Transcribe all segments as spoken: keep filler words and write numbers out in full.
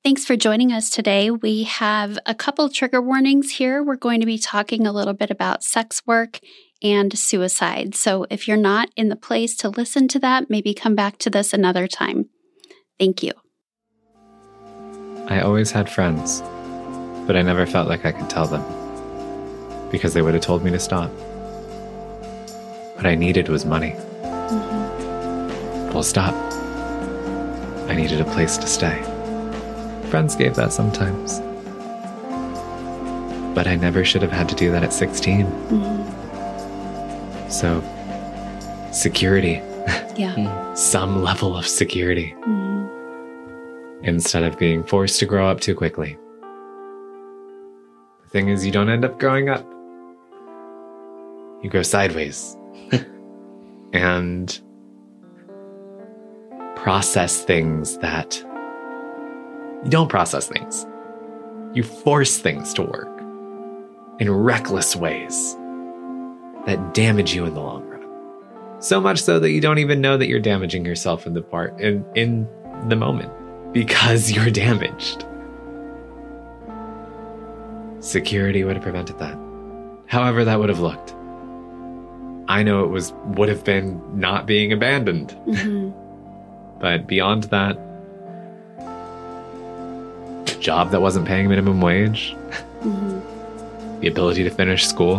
Thanks for joining us today. We have a couple trigger warnings here. We're going to be talking a little bit about sex work and suicide. So if you're not in the place to listen to that, maybe come back to this another time. Thank you. I always had friends, but I never felt like I could tell them because they would have told me to stop. What I needed was money. Mm-hmm. Full stop. I needed a place to stay. Friends gave that sometimes. But I never should have had to do that at sixteen. Mm-hmm. So, security. Yeah. Some level of security. Mm-hmm. Instead of being forced to grow up too quickly. The thing is, you don't end up growing up. You grow sideways. And process things that... You don't process things. You force things to work in reckless ways that damage you in the long run. So much so that you don't even know that you're damaging yourself in the part in, in the moment because you're damaged. Security would have prevented that. However that would have looked. I know it was would have been not being abandoned. Mm-hmm. But beyond that, a job that wasn't paying minimum wage, mm-hmm. the ability to finish school,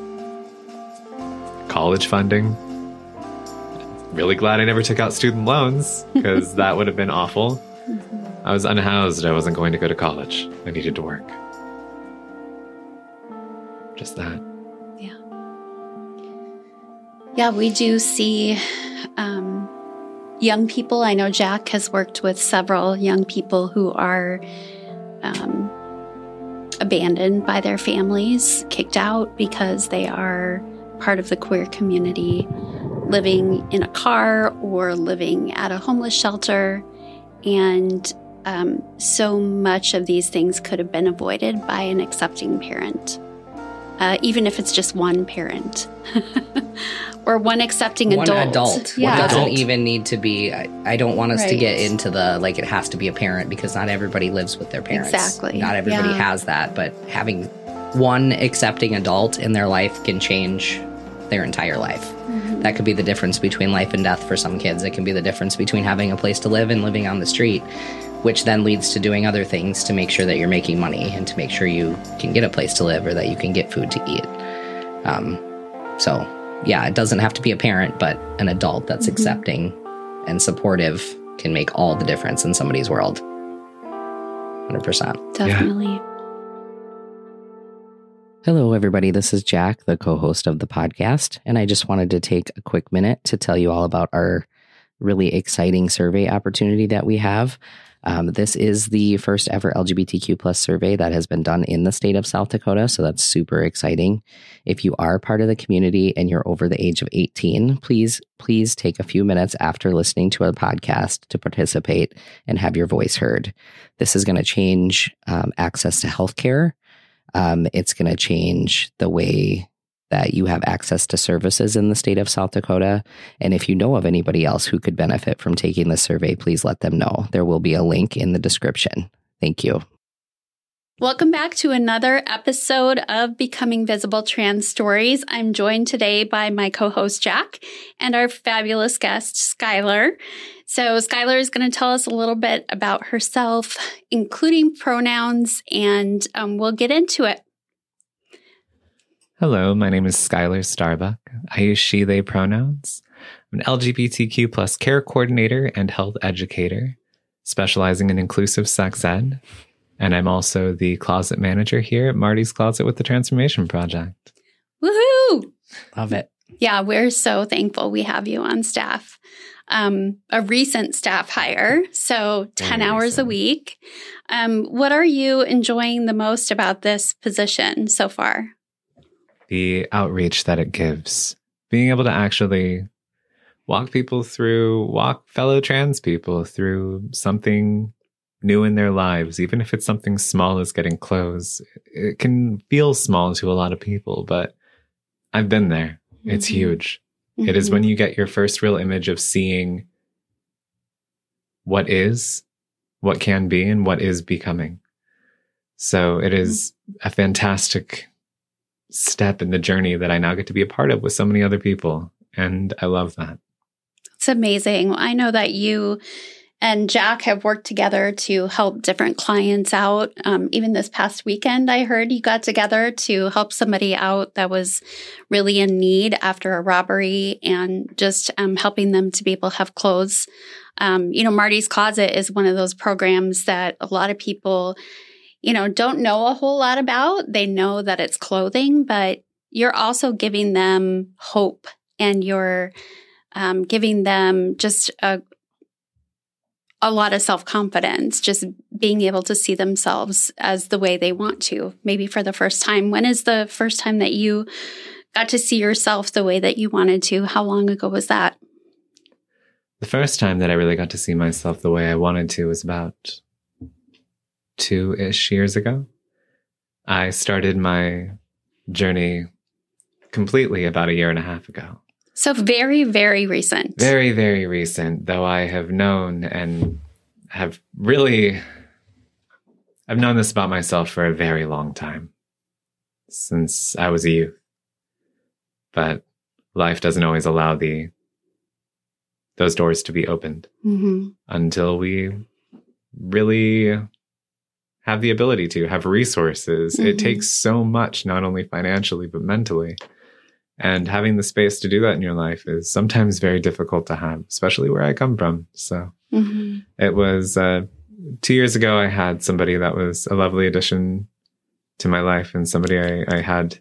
college funding. Really glad I never took out student loans because that would have been awful. Mm-hmm. I was unhoused. I wasn't going to go to college. I needed to work. Just that. Yeah. Yeah, we do see um, young people. I know Jack has worked with several young people who are um, abandoned by their families, kicked out because they are part of the queer community, living in a car or living at a homeless shelter. And um, so much of these things could have been avoided by an accepting parent, uh, even if it's just one parent or one accepting one adult. adult. Yeah. It doesn't Adult. even need to be, I, I don't want us Right. to get into the, like, it has to be a parent because not everybody lives with their parents. Exactly. Not everybody Yeah. has that, but having one accepting adult in their life can change their entire life. Mm-hmm. That could be the difference between life and death for some kids. It can be the difference between having a place to live and living on the street, which then leads to doing other things to make sure that you're making money and to make sure you can get a place to live or that you can get food to eat. Um, so, yeah, it doesn't have to be a parent, but an adult that's mm-hmm. accepting and supportive can make all the difference in somebody's world. one hundred percent. Definitely. Yeah. Hello, everybody. This is Jack, the co-host of the podcast, and I just wanted to take a quick minute to tell you all about our really exciting survey opportunity that we have. Um, this is the first ever L G B T Q plus survey that has been done in the state of South Dakota, so that's super exciting. If you are part of the community and you're over the age of eighteen, please, please take a few minutes after listening to our podcast to participate and have your voice heard. This is going to change um, access to healthcare. Um, it's going to change the way that you have access to services in the state of South Dakota. And if you know of anybody else who could benefit from taking this survey, please let them know. There will be a link in the description. Thank you. Welcome back to another episode of Becoming Visible Trans Stories. I'm joined today by my co-host Jack and our fabulous guest Skylar. So Skylar is going to tell us a little bit about herself, including pronouns, and um, we'll get into it. Hello, my name is Skylar Starbuck. I use she, they pronouns. I'm an L G B T Q plus care coordinator and health educator, specializing in inclusive sex ed. And I'm also the closet manager here at Marty's Closet with the Transformation Project. Woohoo! Love it. Yeah, we're so thankful we have you on staff. Um, a recent staff hire, so ten Very hours recent. a week. Um, what are you enjoying the most about this position so far? The outreach that it gives. Being able to actually walk people through, walk fellow trans people through something new in their lives, even if it's something small as getting clothes. It can feel small to a lot of people, but I've been there. It's mm-hmm. huge. Mm-hmm. It is when you get your first real image of seeing what is what can be and what is becoming. So it is a fantastic step in the journey that I now get to be a part of with so many other people. And I love that. It's amazing. I know that you and Jack have worked together to help different clients out. Um, even this past weekend, I heard you got together to help somebody out that was really in need after a robbery, and just um, helping them to be able to have clothes. Um, you know, Marty's Closet is one of those programs that a lot of people, you know, don't know a whole lot about. They know that it's clothing, but you're also giving them hope, and you're um, giving them just a a lot of self-confidence, just being able to see themselves as the way they want to, maybe for the first time. When is the first time that you got to see yourself the way that you wanted to? How long ago was that? The first time that I really got to see myself the way I wanted to was about two-ish years ago. I started my journey completely about a year and a half ago. So very, very recent. Very, very recent, though I have known and have really, I've known this about myself for a very long time, since I was a youth. But life doesn't always allow the those doors to be opened mm-hmm. until we really have the ability to have resources. Mm-hmm. It takes so much, not only financially, but mentally. And having the space to do that in your life is sometimes very difficult to have, especially where I come from. So mm-hmm. it was uh, two years ago, I had somebody that was a lovely addition to my life, and somebody I, I had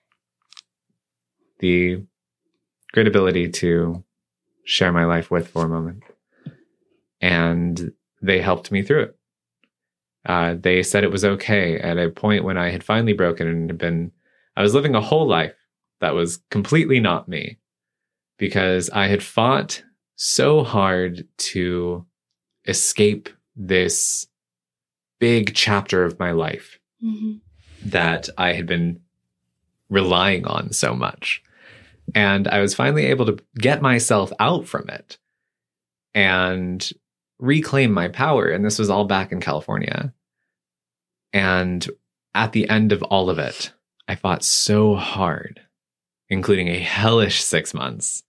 the great ability to share my life with for a moment. And they helped me through it. Uh, they said it was okay at a point when I had finally broken and had been, I was living a whole life that was completely not me, because I had fought so hard to escape this big chapter of my life mm-hmm. that I had been relying on so much. And I was finally able to get myself out from it and reclaim my power. And this was all back in California. And at the end of all of it, I fought so hard, including a hellish six months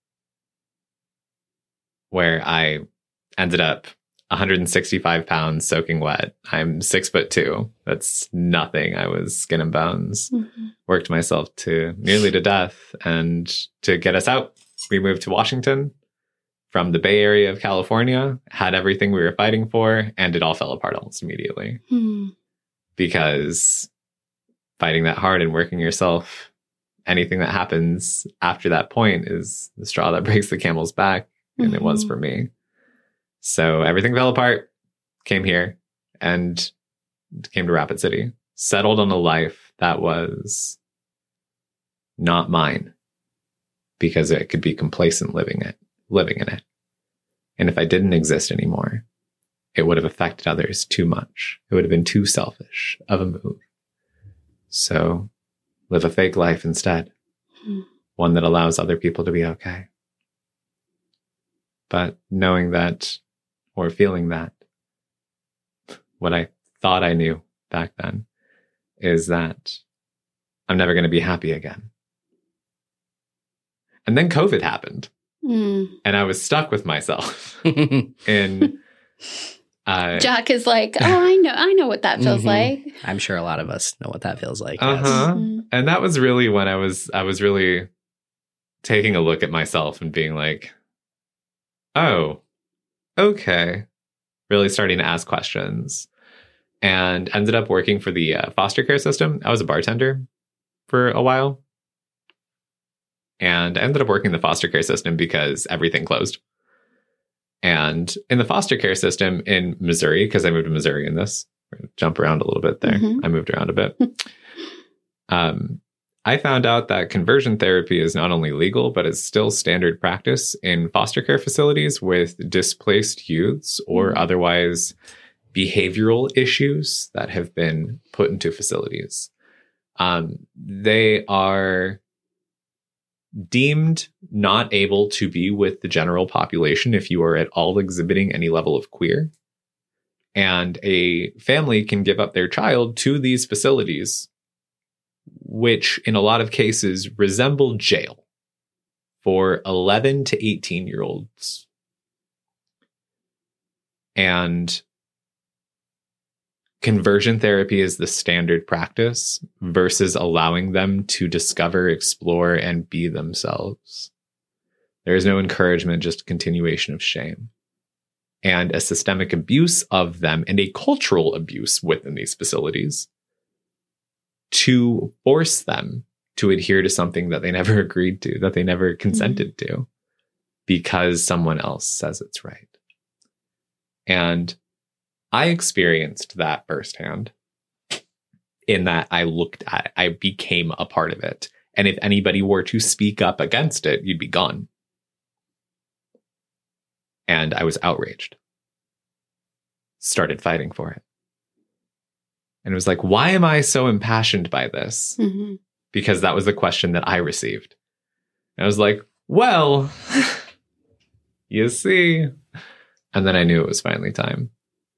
where I ended up one hundred sixty-five pounds soaking wet. I'm six foot two. That's nothing. I was skin and bones. Mm-hmm. Worked myself to nearly to death. And to get us out, we moved to Washington from the Bay Area of California, had everything we were fighting for, and it all fell apart almost immediately. Mm-hmm. Because fighting that hard and working yourself, anything that happens after that point is the straw that breaks the camel's back. And mm-hmm. it was for me. So everything fell apart, came here, and came to Rapid City. Settled on a life that was not mine, because it could be complacent living it, living in it. And if I didn't exist anymore, it would have affected others too much. It would have been too selfish of a move. So live a fake life instead. Mm-hmm. One that allows other people to be okay. But knowing that, or feeling that, what I thought I knew back then is that I'm never going to be happy again. And then COVID happened. Mm. And I was stuck with myself. in uh, Jack is like, oh, I know, I know what that feels mm-hmm. like. I'm sure a lot of us know what that feels like. Uh-huh. Yes. Mm-hmm. And that was really when I was, I was really taking a look at myself and being like, oh, okay. Really starting to ask questions, and ended up working for the uh, foster care system. I was a bartender for a while, and I ended up working the foster care system because everything closed. And in the foster care system in Missouri, because I moved to Missouri in this, we're going to jump around a little bit there. Mm-hmm. I moved around a bit. um, I found out that conversion therapy is not only legal, but is still standard practice in foster care facilities with displaced youths or otherwise behavioral issues that have been put into facilities. Um, they are deemed not able to be with the general population if you are at all exhibiting any level of queer. And a family can give up their child to these facilities, which in a lot of cases resemble jail for eleven to eighteen year olds. And conversion therapy is the standard practice versus allowing them to discover, explore, and be themselves. There is no encouragement, just a continuation of shame. And a systemic abuse of them and a cultural abuse within these facilities to force them to adhere to something that they never agreed to, that they never consented mm-hmm. to, because someone else says it's right. And I experienced that firsthand in that I looked at it, I became a part of it. And if anybody were to speak up against it, you'd be gone. And I was outraged. Started fighting for it. And it was like, why am I so impassioned by this? Mm-hmm. Because that was the question that I received. And I was like, well, you see. And then I knew it was finally time.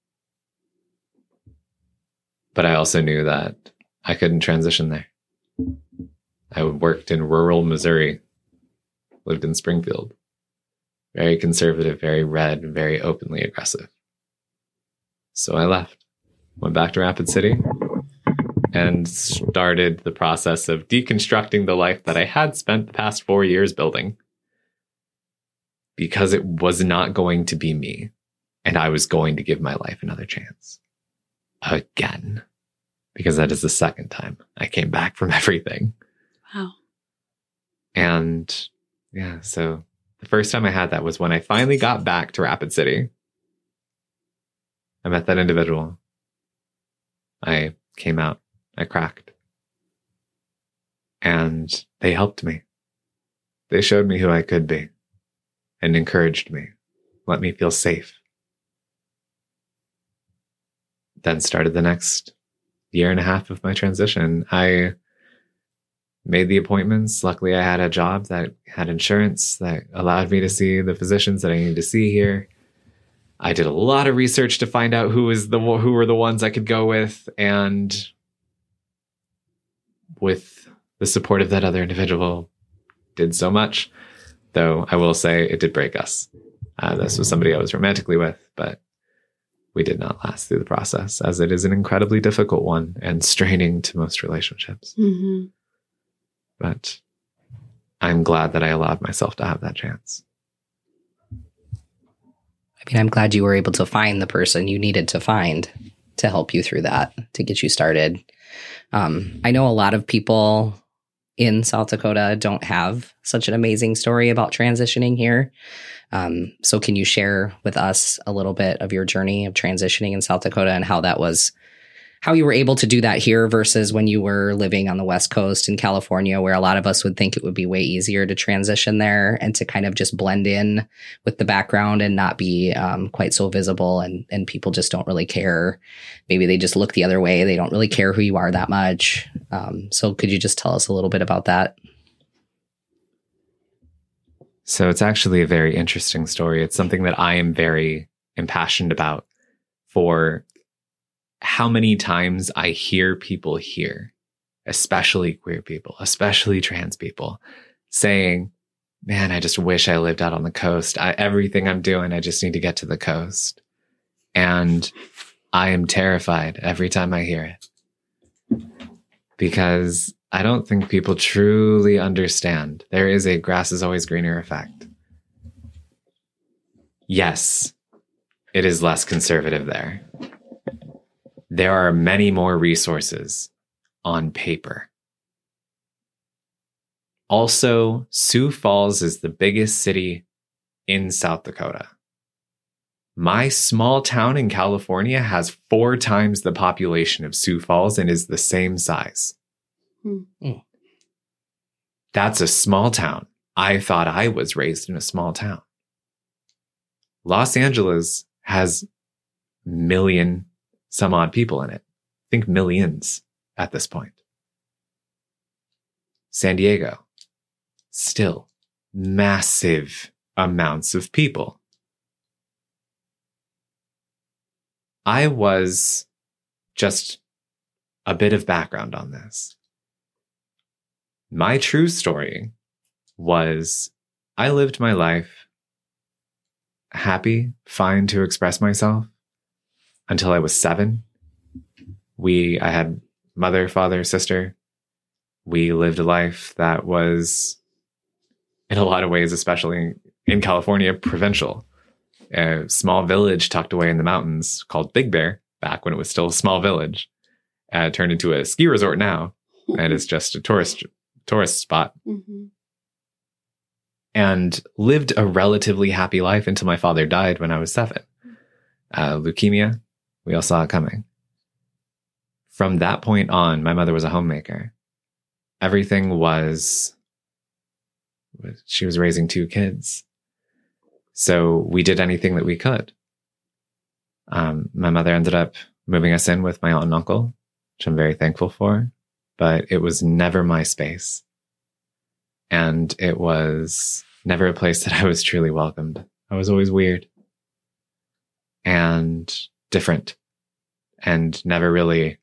But I also knew that I couldn't transition there. I worked in rural Missouri, lived in Springfield. Very conservative, very red, very openly aggressive. So I left, went back to Rapid City, and started the process of deconstructing the life that I had spent the past four years building. Because it was not going to be me. And I was going to give my life another chance. Again. Because that is the second time I came back from everything. Wow. And yeah, so the first time I had that was when I finally got back to Rapid City. I met that individual. I came out. I cracked. And they helped me. They showed me who I could be and encouraged me, let me feel safe. Then started the next year and a half of my transition. I made the appointments. Luckily, I had a job that had insurance that allowed me to see the physicians that I needed to see here. I did a lot of research to find out who was the who were the ones I could go with, and with the support of that other individual, did so much. Though I will say it did break us. Uh, this was somebody I was romantically with, but we did not last through the process, as it is an incredibly difficult one and straining to most relationships. Mm-hmm. But I'm glad that I allowed myself to have that chance. I mean, I'm glad you were able to find the person you needed to find to help you through that, to get you started. Um, I know a lot of people in South Dakota don't have such an amazing story about transitioning here. Um, so can you share with us a little bit of your journey of transitioning in South Dakota and how that was, how you were able to do that here versus when you were living on the West Coast in California, where a lot of us would think it would be way easier to transition there and to kind of just blend in with the background and not be um, quite so visible, and, and people just don't really care. Maybe they just look the other way. They don't really care who you are that much. Um, so could you just tell us a little bit about that? So it's actually a very interesting story. It's something that I am very impassioned about, for how many times I hear people here, especially queer people, especially trans people, saying, man, I just wish I lived out on the coast. I, everything I'm doing, I just need to get to the coast. And I am terrified every time I hear it, because I don't think people truly understand. There is a grass is always greener effect. Yes, it is less conservative there. There are many more resources on paper. Also, Sioux Falls is the biggest city in South Dakota. My small town in California has four times the population of Sioux Falls and is the same size. Hmm. That's a small town. I thought I was raised in a small town. Los Angeles has a million some odd people in it. I think millions at this point. San Diego, still massive amounts of people. I was just a bit of background on this. My true story was I lived my life happy, fine to express myself until I was seven. We, I had mother, father, sister. We lived a life that was, in a lot of ways, especially in California, provincial. A small village tucked away in the mountains called Big Bear, back when it was still a small village. Uh, turned into a ski resort now, and it's just a tourist tourist spot. Mm-hmm. And lived a relatively happy life until my father died when I was seven. Uh, leukemia, we all saw it coming. From that point on, my mother was a homemaker. Everything was, she was raising two kids. So we did anything that we could. Um, my mother ended up moving us in with my aunt and uncle, which I'm very thankful for, but it was never my space. And it was never a place that I was truly welcomed. I was always weird and different and never really,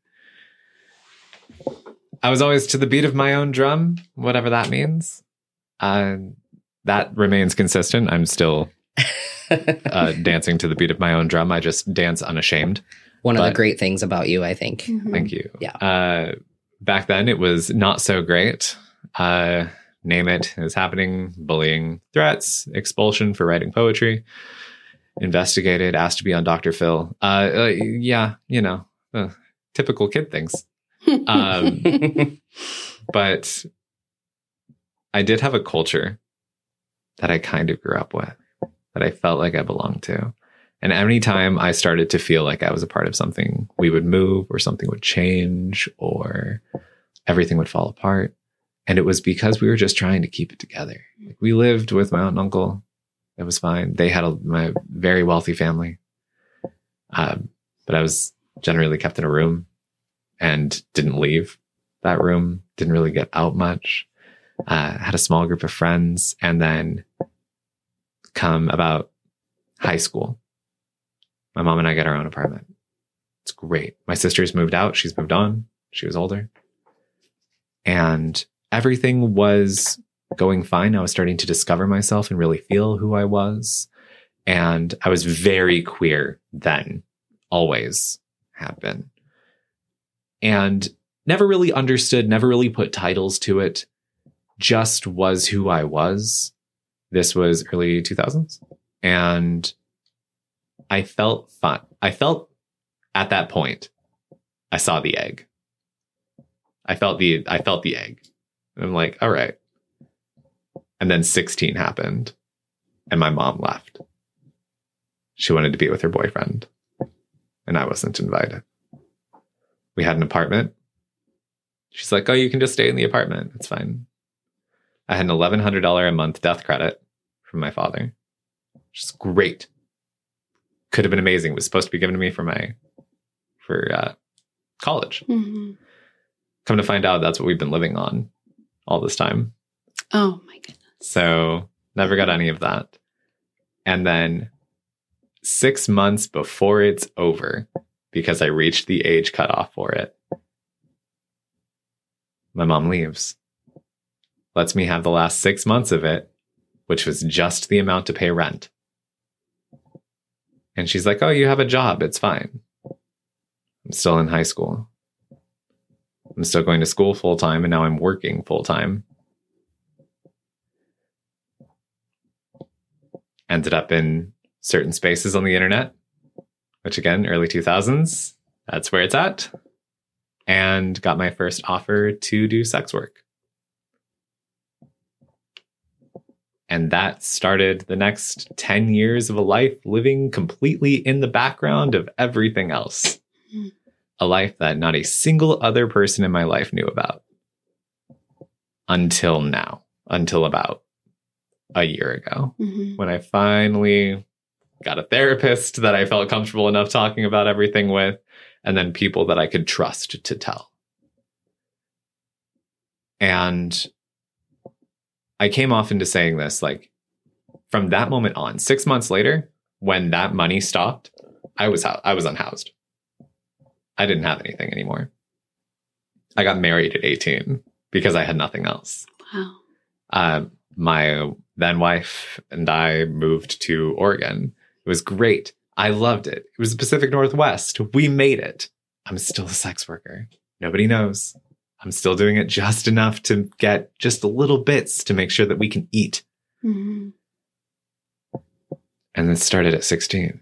I was always to the beat of my own drum, whatever that means. Uh, that remains consistent. I'm still uh, dancing to the beat of my own drum. I just dance unashamed. One but, of the great things about you, I think. Mm-hmm. Thank you. Yeah. Uh, back then, it was not so great. Uh, name it. It was happening. Bullying, threats, expulsion for writing poetry. Investigated, asked to be on Doctor Phil. Uh, uh, yeah, you know, uh, typical kid things. Um, but I did have a culture that I kind of grew up with, that I felt like I belonged to. And any time I started to feel like I was a part of something, we would move or something would change or everything would fall apart. And it was because we were just trying to keep it together. Like, we lived with my aunt and uncle. It was fine. They had a my very wealthy family. Um, but I was generally kept in a room and didn't leave that room. Didn't really get out much. Uh, had a small group of friends. And then come about high school, my mom and I get our own apartment. It's great. My sister's moved out. She's moved on. She was older. And everything was going fine. I was starting to discover myself and really feel who I was. And I was very queer then, always have been. And never really understood, never really put titles to it, just was who I was. This was early two thousands. And I felt fun. I felt at that point, I saw the egg. I felt the, I felt the egg. And I'm like, all right. And then sixteen happened and my mom left. She wanted to be with her boyfriend and I wasn't invited. We had an apartment. She's like, oh, you can just stay in the apartment. It's fine. I had an eleven hundred dollars a month death credit from my father, which is great. Could have been amazing. It was supposed to be given to me for my, for uh, college. Mm-hmm. Come to find out, that's what we've been living on all this time. Oh my goodness. So never got any of that. And then six months before it's over, because I reached the age cutoff for it, my mom leaves. Lets me have the last six months of it, which was just the amount to pay rent. And she's like, oh, you have a job. It's fine. I'm still in high school. I'm still going to school full time, and now I'm working full time. Ended up in certain spaces on the internet, which again, early two thousands, that's where it's at. And got my first offer to do sex work. And that started the next ten years of a life living completely in the background of everything else. Mm. A life that not a single other person in my life knew about. Until now. Until about a year ago. Mm-hmm. When I finally got a therapist that I felt comfortable enough talking about everything with. And then people that I could trust to tell. And I came off into saying this, like, from that moment on, six months later, when that money stopped, I was I was unhoused. I didn't have anything anymore. I got married at eighteen because I had nothing else. Wow. Uh, my then wife and I moved to Oregon. It was great. I loved it. It was the Pacific Northwest. We made it. I'm still a sex worker. Nobody knows. I'm still doing it just enough to get just a little bits to make sure that we can eat. Mm-hmm. And then started at sixteen.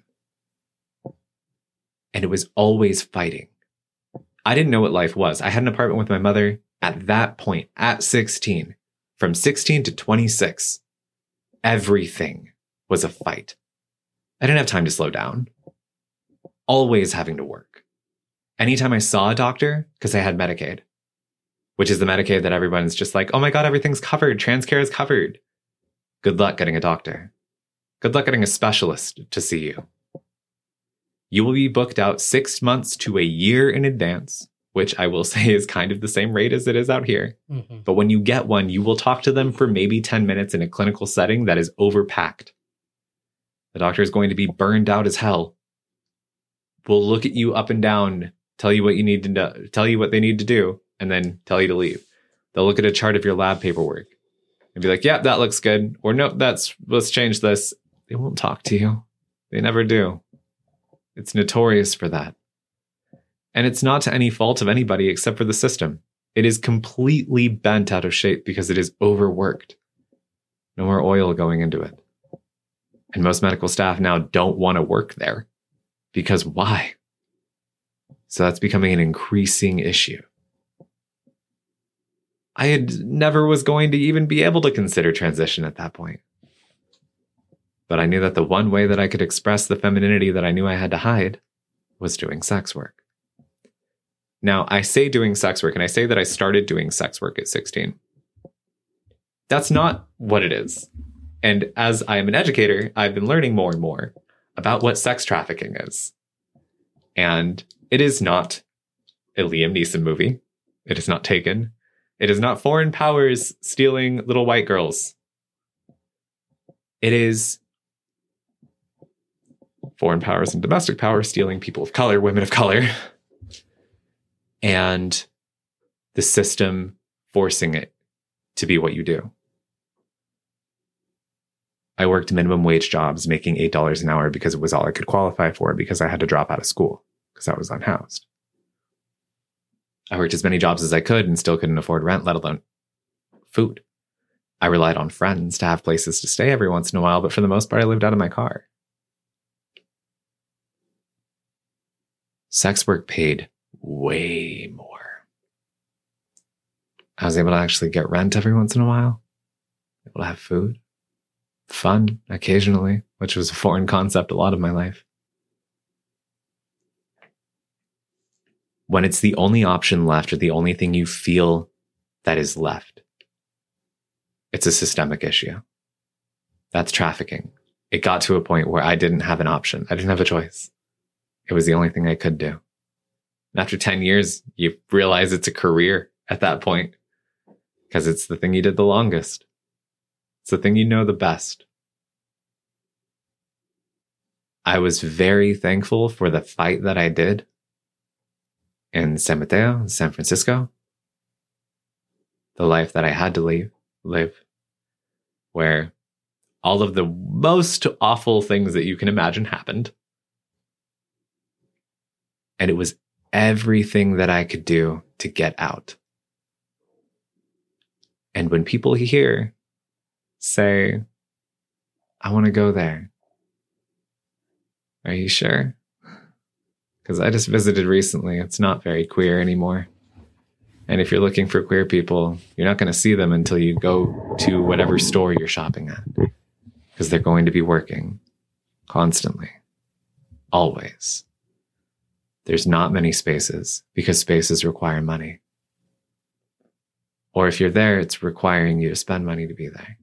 And it was always fighting. I didn't know what life was. I had an apartment with my mother at that point, at sixteen. From sixteen to twenty-six, everything was a fight. I didn't have time to slow down. Always having to work. Anytime I saw a doctor, because I had Medicaid, which is the Medicaid that everyone's just like, oh my God, everything's covered. TransCare is covered. Good luck getting a doctor. Good luck getting a specialist to see you. You will be booked out six months to a year in advance, which I will say is kind of the same rate as it is out here. Mm-hmm. But when you get one, you will talk to them for maybe ten minutes in a clinical setting that is overpacked. The doctor is going to be burned out as hell. Will look at you up and down, tell you what you need to do, tell you what they need to do, and then tell you to leave. They'll look at a chart of your lab paperwork and be like, yeah, that looks good. Or no, that's, let's change this. They won't talk to you. They never do. It's notorious for that. And it's not to any fault of anybody except for the system. It is completely bent out of shape because it is overworked. No more oil going into it. And most medical staff now don't want to work there. Because why? So that's becoming an increasing issue. I had never was going to even be able to consider transition at that point. But I knew that the one way that I could express the femininity that I knew I had to hide was doing sex work. Now, I say doing sex work, and I say that I started doing sex work at sixteen. That's not what it is. And as I am an educator, I've been learning more and more about what sex trafficking is. And it is not a Liam Neeson movie. It is not Taken. It is not foreign powers stealing little white girls. It is foreign powers and domestic powers stealing people of color, women of color, and the system forcing it to be what you do. I worked minimum wage jobs making eight dollars an hour because it was all I could qualify for because I had to drop out of school because I was unhoused. I worked as many jobs as I could and still couldn't afford rent, let alone food. I relied on friends to have places to stay every once in a while, but for the most part, I lived out of my car. Sex work paid way more. I was able to actually get rent every once in a while, able to have food, fun occasionally, which was a foreign concept a lot of my life. When it's the only option left or the only thing you feel that is left, it's a systemic issue. That's trafficking. It got to a point where I didn't have an option. I didn't have a choice. It was the only thing I could do. And after ten years, you realize it's a career at that point because it's the thing you did the longest. It's the thing you know the best. I was very thankful for the fight that I did in San Mateo, in San Francisco. The life that I had to leave, live, where all of the most awful things that you can imagine happened. And it was everything that I could do to get out. And when people here say, I want to go there, are you sure? Because I just visited recently. It's not very queer anymore. And if you're looking for queer people, you're not going to see them until you go to whatever store you're shopping at. Because they're going to be working constantly. Always. There's not many spaces because spaces require money. Or if you're there, it's requiring you to spend money to be there.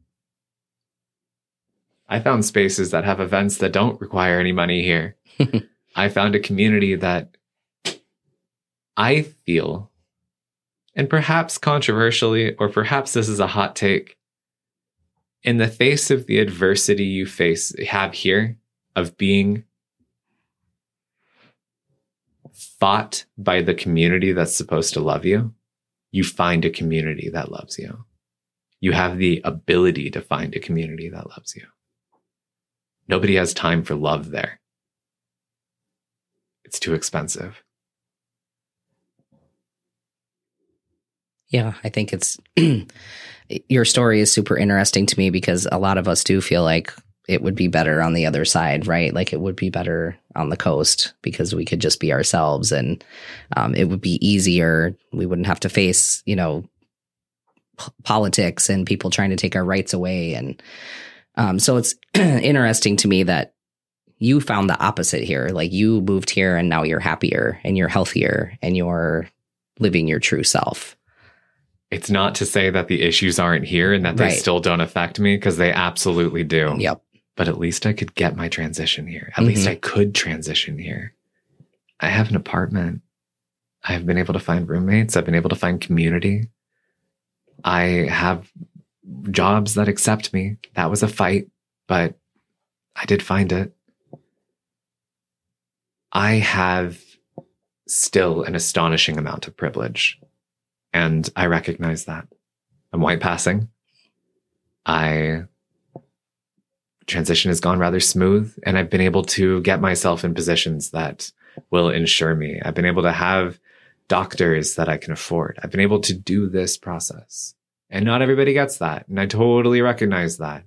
I found spaces that have events that don't require any money here. I found a community that I feel, and perhaps controversially, or perhaps this is a hot take, in the face of the adversity you face have here of being fought by the community that's supposed to love you, you find a community that loves you. You have the ability to find a community that loves you. Nobody has time for love there. It's too expensive. Yeah, I think it's your story is super interesting to me because a lot of us do feel like it would be better on the other side, right? Like it would be better on the coast because we could just be ourselves and um, it would be easier. We wouldn't have to face, you know, p- politics and people trying to take our rights away. And um, so it's interesting to me that you found the opposite here. Like you moved here and now you're happier and you're healthier and you're living your true self. It's not to say that the issues aren't here and that they Right. still don't affect me, because they absolutely do. Yep. But at least I could get my transition here. At Mhm. least I could transition here. I have an apartment. I've been able to find roommates. I've been able to find community. I have jobs that accept me. That was a fight, but I did find it. I have still an astonishing amount of privilege, and I recognize that. I'm white passing. I transition has gone rather smooth, and I've been able to get myself in positions that will ensure me. I've been able to have doctors that I can afford. I've been able to do this process, and not everybody gets that. And I totally recognize that.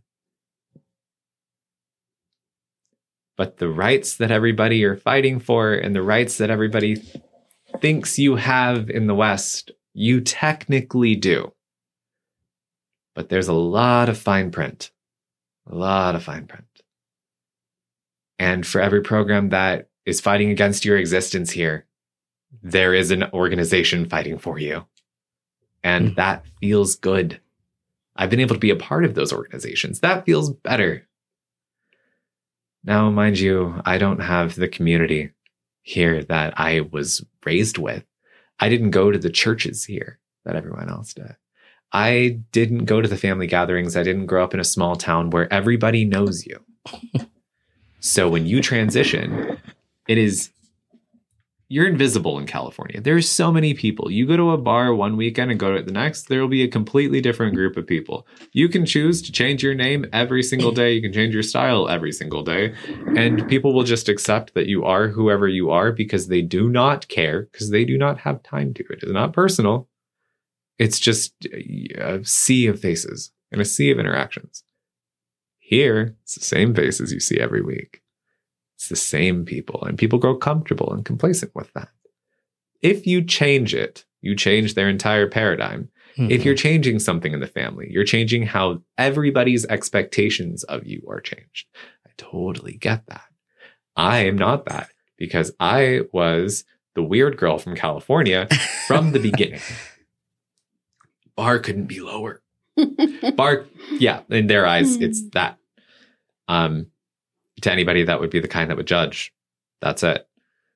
But the rights that everybody are fighting for and the rights that everybody th- thinks you have in the West, you technically do. But there's a lot of fine print. A lot of fine print. And for every program that is fighting against your existence here, there is an organization fighting for you. And mm. that feels good. I've been able to be a part of those organizations. That feels better. Now, mind you, I don't have the community here that I was raised with. I didn't go to the churches here that everyone else did. I didn't go to the family gatherings. I didn't grow up in a small town where everybody knows you. So when you transition, it is, you're invisible in California. There's so many people. You go to a bar one weekend and go to it the next, there will be a completely different group of people. You can choose to change your name every single day. You can change your style every single day. And people will just accept that you are whoever you are because they do not care, because they do not have time to. It is not personal. It's just a sea of faces and a sea of interactions. Here, it's the same faces you see every week. It's the same people, and people grow comfortable and complacent with that. If you change it, you change their entire paradigm. Mm-hmm. If you're changing something in the family, you're changing how everybody's expectations of you are changed. I totally get that. I am not that, because I was the weird girl from California from the beginning. Bar couldn't be lower. Bar, yeah, in their eyes, it's that. Um, to anybody that would be the kind that would judge. That's it.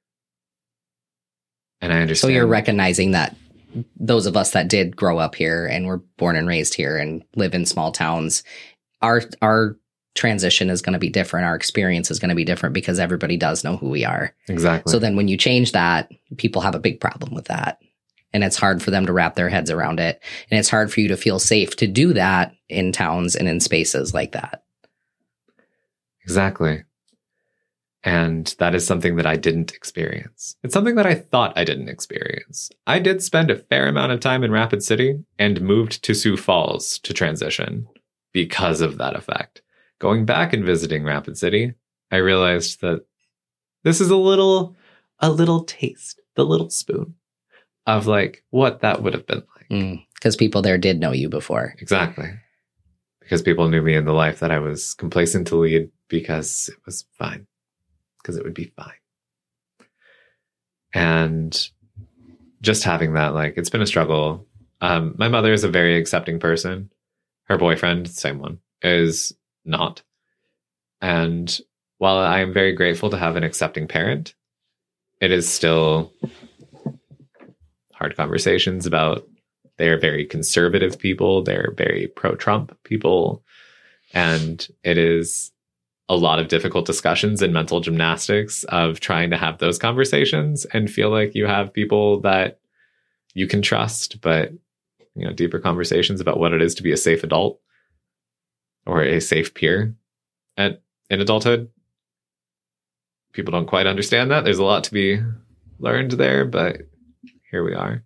And I understand. So you're recognizing that those of us that did grow up here and were born and raised here and live in small towns, our our transition is going to be different. Our experience is going to be different because everybody does know who we are. Exactly. So then when you change that, people have a big problem with that. And it's hard for them to wrap their heads around it. And it's hard for you to feel safe to do that in towns and in spaces like that. Exactly. And that is something that I didn't experience. It's something that I thought I didn't experience. I did spend a fair amount of time in Rapid City and moved to Sioux Falls to transition because of that effect. Going back and visiting Rapid City, I realized that this is a little, a little taste, the little spoon of like what that would have been like. Because mm, people there did know you before. Exactly. Because people knew me in the life that I was complacent to lead because it was fine. Because it would be fine. And just having that, like, it's been a struggle. Um, my mother is a very accepting person. Her boyfriend, same one, is not. And while I am very grateful to have an accepting parent, it is still hard conversations about, they're very conservative people. They're very pro-Trump people. And it is a lot of difficult discussions and mental gymnastics of trying to have those conversations and feel like you have people that you can trust, but, you know, deeper conversations about what it is to be a safe adult or a safe peer at in adulthood. People don't quite understand that. There's a lot to be learned there, but here we are.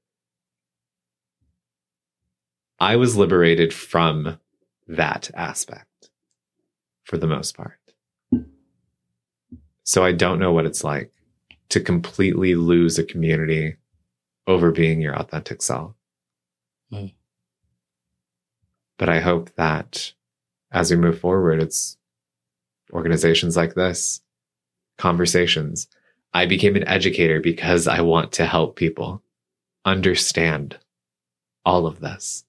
I was liberated from that aspect for the most part. So I don't know what it's like to completely lose a community over being your authentic self. Mm. But I hope that as we move forward, it's organizations like this, conversations. I became an educator because I want to help people understand all of this.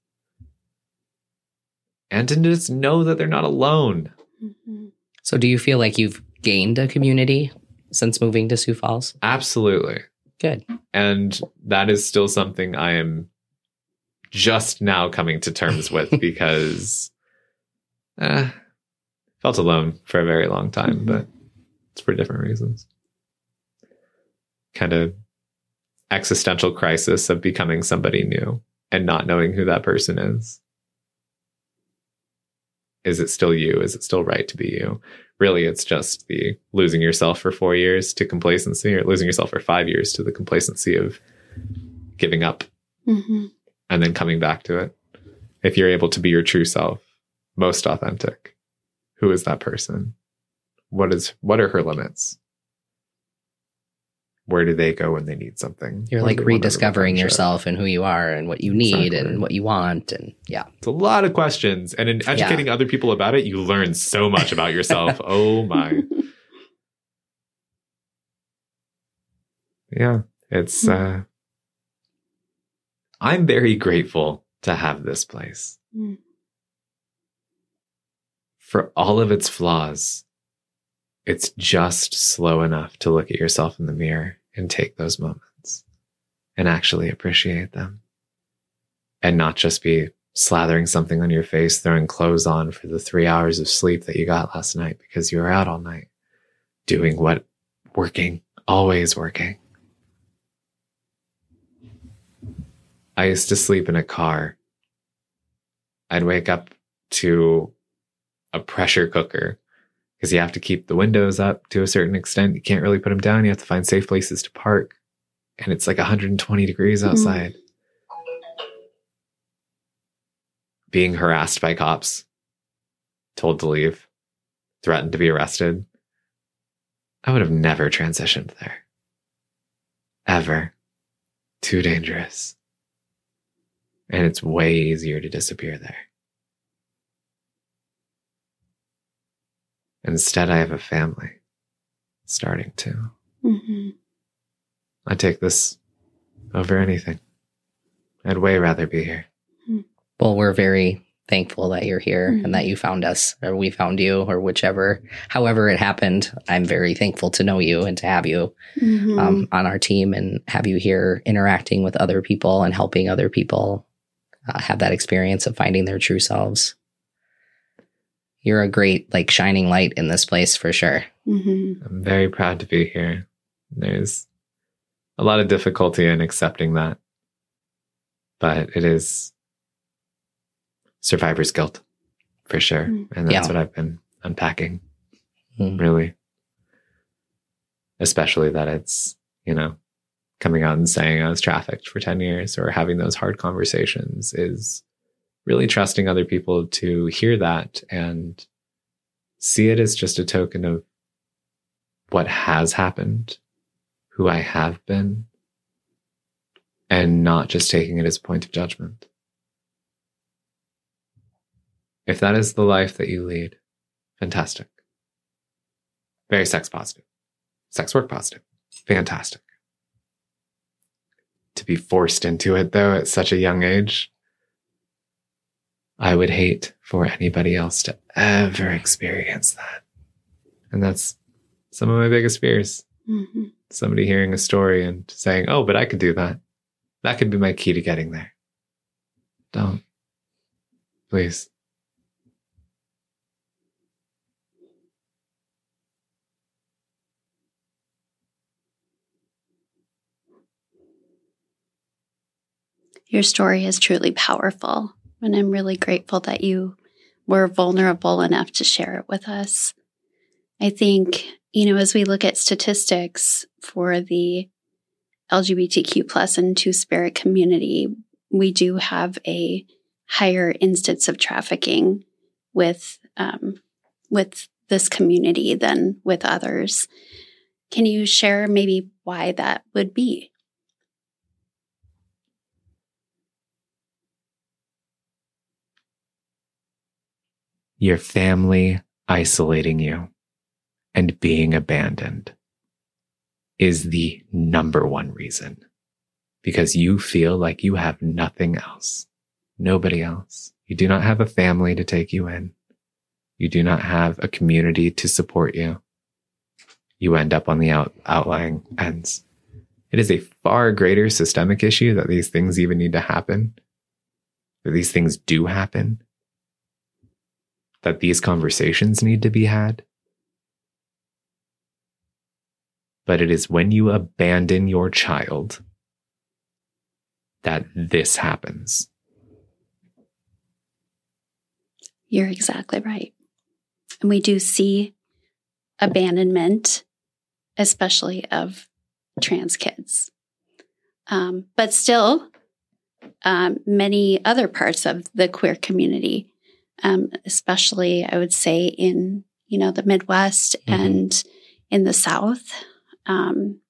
And to just know that they're not alone. Mm-hmm. So do you feel like you've gained a community since moving to Sioux Falls? Absolutely. Good. And that is still something I am just now coming to terms with because uh, felt alone for a very long time, but it's for different reasons. Kind of existential crisis of becoming somebody new and not knowing who that person is. Is it still you? Is it still right to be you? Really, it's just the losing yourself for four years to complacency, or losing yourself for five years to the complacency of giving up mm-hmm. and then coming back to it. If you're able to be your true self, most authentic, who is that person? What is, what are her limits? Where do they go when they need something? You're like rediscovering yourself and who you are and what you need exactly. and what you want. And yeah. It's a lot of questions. And in educating yeah. other people about it, you learn so much about yourself. Oh my. Yeah. It's, uh, I'm very grateful to have this place. Mm. For all of its flaws, it's just slow enough to look at yourself in the mirror and take those moments and actually appreciate them and not just be slathering something on your face, throwing clothes on for the three hours of sleep that you got last night because you were out all night doing what working, always working. I used to sleep in a car. I'd wake up to a pressure cooker because you have to keep the windows up to a certain extent. You can't really put them down. You have to find safe places to park. And it's like one hundred twenty degrees outside. Mm. Being harassed by cops, told to leave, threatened to be arrested. I would have never transitioned there. Ever. Too dangerous. And it's way easier to disappear there. Instead, I have a family starting to. Mm-hmm. I take this over anything. I'd way rather be here. Well, we're very thankful that you're here mm-hmm. and that you found us, or we found you, or whichever, however it happened. I'm very thankful to know you and to have you mm-hmm. um, on our team and have you here interacting with other people and helping other people uh, have that experience of finding their true selves. You're a great, like, shining light in this place for sure. Mm-hmm. I'm very proud to be here. There's a lot of difficulty in accepting that, but it is survivor's guilt for sure. Mm-hmm. And that's yeah. what I've been unpacking, mm-hmm. really. Especially that it's, you know, coming out and saying I was trafficked for ten years or having those hard conversations is really trusting other people to hear that and see it as just a token of what has happened, who I have been, and not just taking it as a point of judgment. If that is the life that you lead, fantastic. Very sex positive. Sex work positive. Fantastic. To be forced into it, though, at such a young age, I would hate for anybody else to ever experience that. And that's some of my biggest fears. Mm-hmm. Somebody hearing a story and saying, oh, but I could do that. That could be my key to getting there. Don't. Please. Your story is truly powerful, and I'm really grateful that you were vulnerable enough to share it with us. I think, you know, as we look at statistics for the L G B T Q plus and Two-Spirit community, we do have a higher instance of trafficking with um, with this community than with others. Can you share maybe why that would be? Your family isolating you and being abandoned is the number one reason, because you feel like you have nothing else, nobody else. You do not have a family to take you in. You do not have a community to support you. You end up on the out, outlying ends. It is a far greater systemic issue that these things even need to happen, that these things do happen, that these conversations need to be had. But it is when you abandon your child that this happens. You're exactly right. And we do see abandonment, especially of trans kids. Um, but still, um, many other parts of the queer community, um, especially I would say in, you know, the Midwest mm-hmm. and in the South. Um,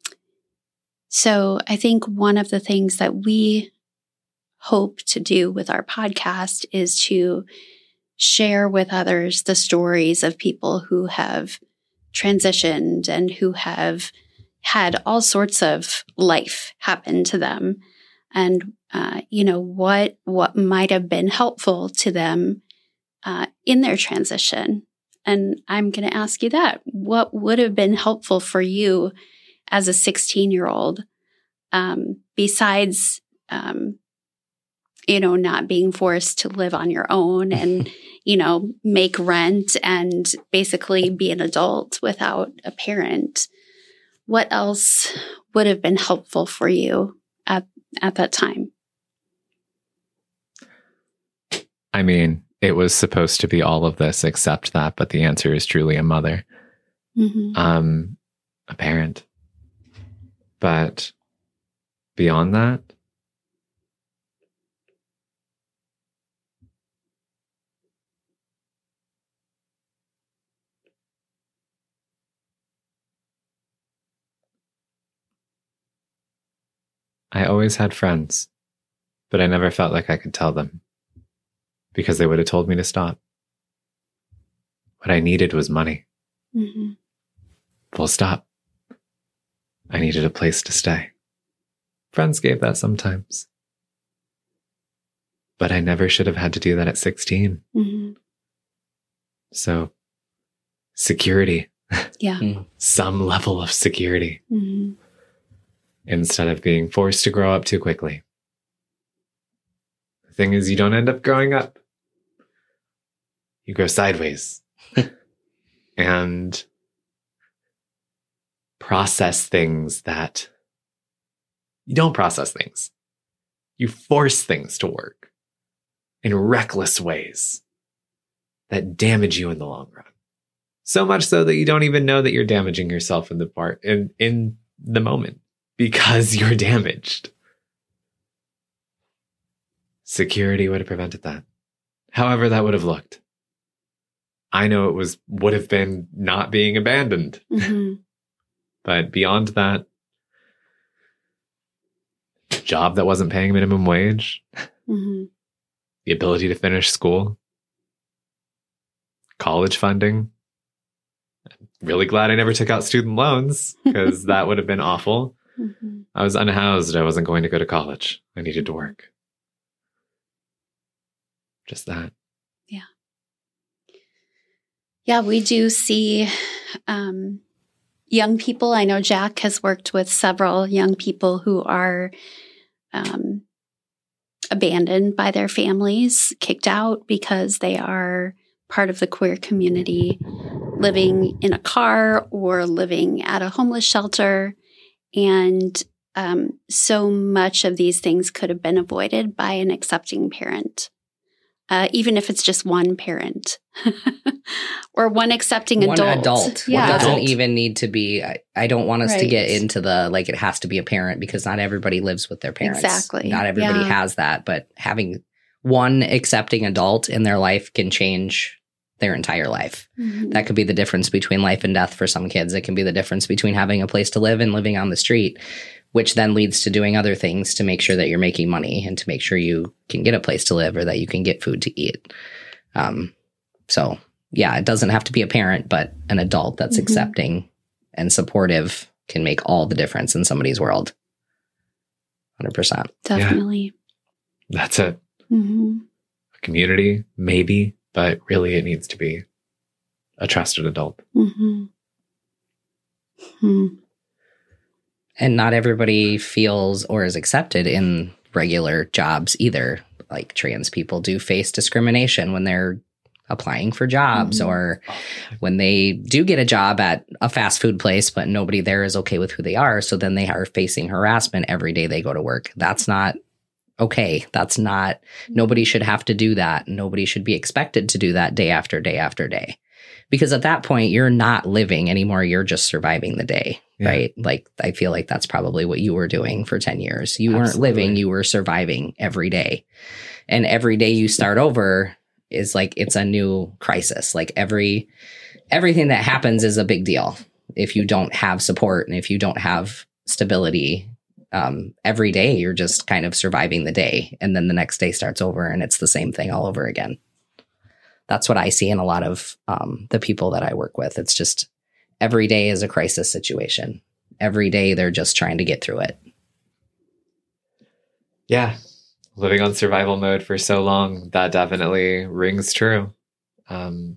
so I think one of the things that we hope to do with our podcast is to share with others the stories of people who have transitioned and who have had all sorts of life happen to them, and uh, you know what what might have been helpful to them uh, in their transition. And I'm going to ask you that: what would have been helpful for you as a sixteen-year-old, um, besides um, you know not being forced to live on your own and you know make rent and basically be an adult without a parent? What else would have been helpful for you at, at that time? I mean, it was supposed to be all of this except that, but the answer is truly a mother, mm-hmm. um, a parent. But beyond that, I always had friends, but I never felt like I could tell them because they would have told me to stop. What I needed was money. Mm-hmm. Full stop. I needed a place to stay. Friends gave that sometimes. But I never should have had to do that at sixteen. Mm-hmm. So, security. Yeah. Some level of security. Mm-hmm. Instead of being forced to grow up too quickly. The thing is, you don't end up growing up. You go sideways. And process things that you don't process things. You force things to work in reckless ways that damage you in the long run. So much so that you don't even know that you're damaging yourself in the part in, in the moment. Because you're damaged. Security would have prevented that. However that would have looked. I know it was would have been not being abandoned. Mm-hmm. But beyond that, job that wasn't paying minimum wage, mm-hmm. the ability to finish school, college funding. I'm really glad I never took out student loans because that would have been awful. Mm-hmm. I was unhoused. I wasn't going to go to college. I needed to work. Just that. Yeah. Yeah, we do see um, young people. I know Jack has worked with several young people who are um, abandoned by their families, kicked out because they are part of the queer community, living in a car or living at a homeless shelter. And um, so much of these things could have been avoided by an accepting parent, uh, even if it's just one parent or one accepting one adult. adult. Yeah. It doesn't Adult. even need to be, I, I don't want us to Right. get into the, like, it has to be a parent, because not everybody lives with their parents. Exactly. Not everybody Yeah. has that, but having one accepting adult in their life can change their entire life. Mhm. That could be the difference between life and death for some kids. It can be the difference between having a place to live and living on the street, which then leads to doing other things to make sure that you're making money and to make sure you can get a place to live or that you can get food to eat. Um, so, yeah, it doesn't have to be a parent, but an adult that's Mhm. accepting and supportive can make all the difference in somebody's world. one hundred percent. Definitely. That's it. Hmm. A community, maybe, but really it needs to be a trusted adult. Hmm. Hmm. And not everybody feels or is accepted in regular jobs either. Like, trans people do face discrimination when they're applying for jobs Mhm. or when they do get a job at a fast food place, but nobody there is okay with who they are. So then they are facing harassment every day they go to work. That's not okay. That's not, nobody should have to do that. Nobody should be expected to do that day after day after day. Because at that point, you're not living anymore. You're just surviving the day, Yeah. right? Like, I feel like that's probably what you were doing for ten years. You weren't Absolutely. living, you were surviving every day. And every day you start over is like, it's a new crisis. Like, every, everything that happens is a big deal. If you don't have support and if you don't have stability, um, every day you're just kind of surviving the day. And then the next day starts over and it's the same thing all over again. That's what I see in a lot of um, the people that I work with. It's just every day is a crisis situation. Every day they're just trying to get through it. Yeah. Living on survival mode for so long, that definitely rings true. Um,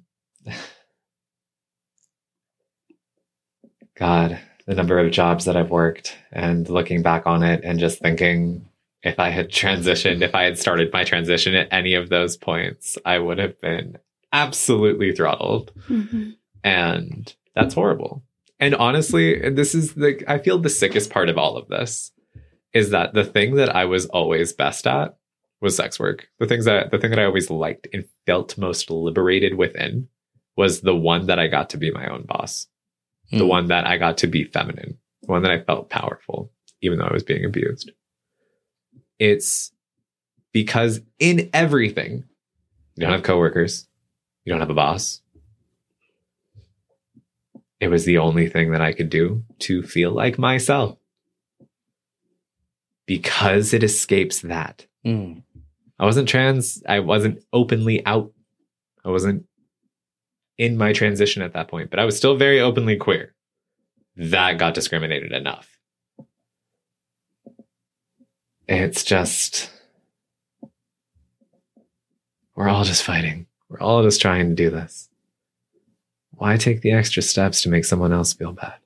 God, the number of jobs that I've worked and looking back on it and just thinking, if I had transitioned, if I had started my transition at any of those points, I would have been absolutely throttled. Hmm. And that's horrible. And honestly, and this is the, I feel the sickest part of all of this is that the thing that I was always best at was sex work. The things that, the thing that I always liked and felt most liberated within was the one that I got to be my own boss. The Mm. one that I got to be feminine, the one that I felt powerful, even though I was being abused. It's because in everything, you don't have coworkers, you don't have a boss. It was the only thing that I could do to feel like myself. Because it escapes that. Mm. I wasn't trans. I wasn't openly out. I wasn't in my transition at that point, but I was still very openly queer. That got discriminated enough. It's just, we're all just fighting. We're all just trying to do this. Why take the extra steps to make someone else feel bad?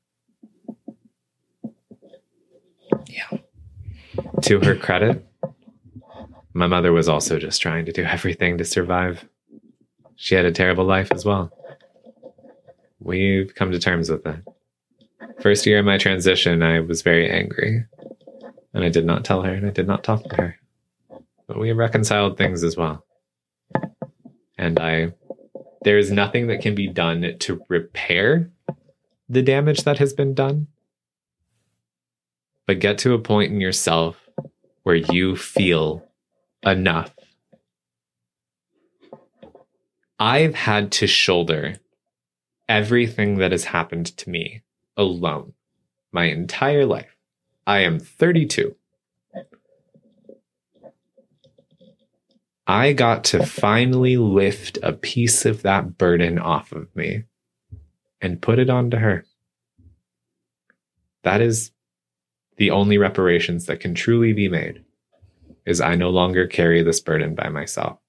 Yeah. To her credit, my mother was also just trying to do everything to survive. She had a terrible life as well. We've come to terms with it. First year of my transition, I was very angry. And I did not tell her and I did not talk to her. But we reconciled things as well. And I, there is nothing that can be done to repair the damage that has been done. But get to a point in yourself where you feel enough. I've had to shoulder everything that has happened to me alone my entire life. I am thirty-two. I got to finally lift a piece of that burden off of me and put it onto her. That is the only reparations that can truly be made, is I no longer carry this burden by myself.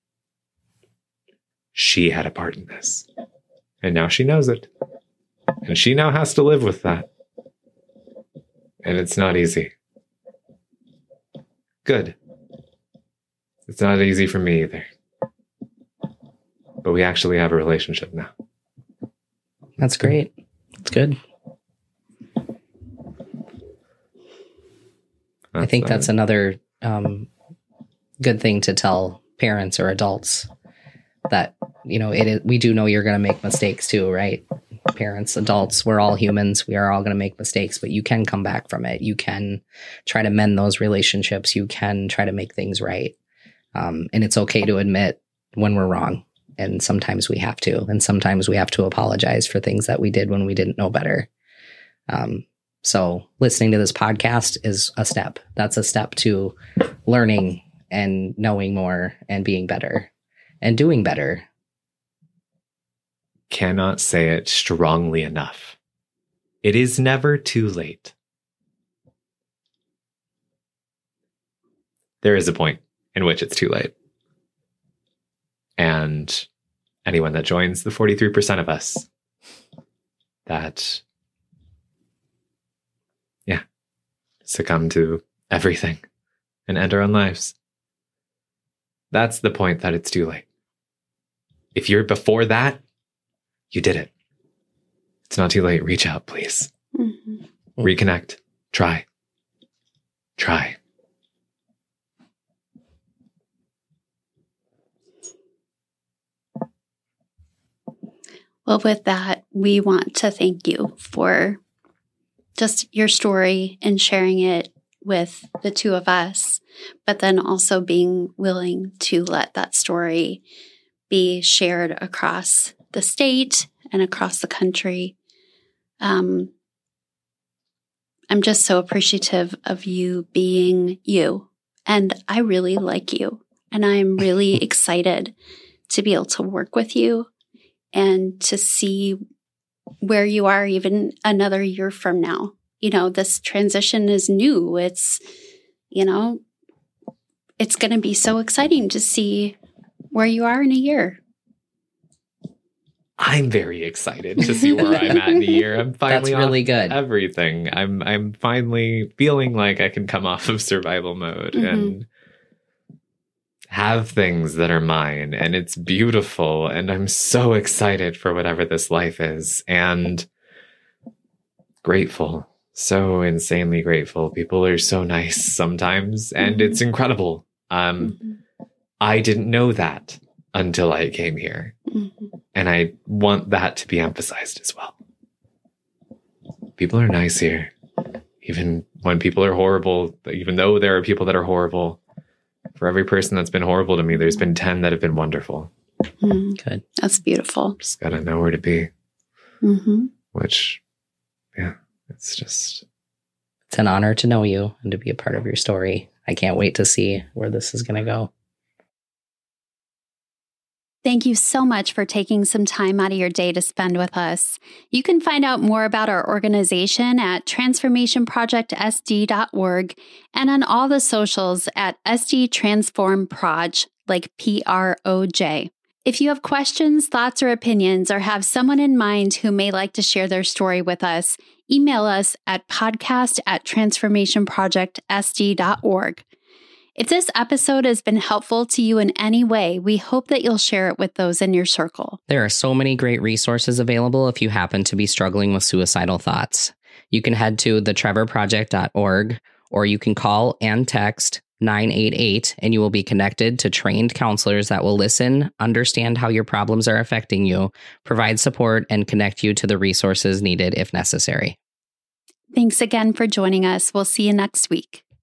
She had a part in this. And now she knows it. And she now has to live with that. And it's not easy. Good. It's not easy for me either. But we actually have a relationship now. That's great. That's good. I think that's another um, good thing to tell parents or adults that, you know, it is, we do know you're going to make mistakes too, right? Parents, adults, we're all humans. We are all going to make mistakes, but you can come back from it. You can try to mend those relationships. You can try to make things right. Um, and it's okay to admit when we're wrong. And sometimes we have to. And sometimes we have to apologize for things that we did when we didn't know better. Um, so listening to this podcast is a step. That's a step to learning and knowing more and being better and doing better. Cannot say it strongly enough. It is never too late. There is a point in which it's too late. And anyone that joins the forty-three percent of us that, yeah, succumb to everything and end our own lives, that's the point that it's too late. If you're before that, you did it. It's not too late. Reach out, please. Mm-hmm. Reconnect. Try. Try. Well, with that, we want to thank you for just your story and sharing it with the two of us, but then also being willing to let that story be shared across the state and across the country. Um, I'm just so appreciative of you being you, and I really like you, and I'm really excited to be able to work with you and to see where you are even another year from now. You know, this transition is new. It's, you know, it's going to be so exciting to see where you are in a year. I'm very excited to see where I'm at in a year. I'm finally That's really off good. Everything. I'm I'm finally feeling like I can come off of survival mode mm-hmm. and have things that are mine, and it's beautiful, and I'm so excited for whatever this life is, and grateful. So insanely grateful. People are so nice sometimes, and mm-hmm. it's incredible. Um, mm-hmm. I didn't know that until I came here. Mm-hmm. And I want that to be emphasized as well. People are nice here. Even when people are horrible, even though there are people that are horrible, for every person that's been horrible to me, there's been ten that have been wonderful. Mm-hmm. Good. That's beautiful. Just gotta know where to be. Mm-hmm. Which, yeah, it's just... It's an honor to know you and to be a part of your story. I can't wait to see where this is going to go. Thank you so much for taking some time out of your day to spend with us. You can find out more about our organization at transformation project s d dot org and on all the socials at S D Transform Proj, like P R O J. If you have questions, thoughts, or opinions, or have someone in mind who may like to share their story with us, email us at podcast at transformation project s d dot org. If this episode has been helpful to you in any way, we hope that you'll share it with those in your circle. There are so many great resources available if you happen to be struggling with suicidal thoughts. You can head to the trevor project dot org, or you can call and text nine eight eight, and you will be connected to trained counselors that will listen, understand how your problems are affecting you, provide support, and connect you to the resources needed if necessary. Thanks again for joining us. We'll see you next week.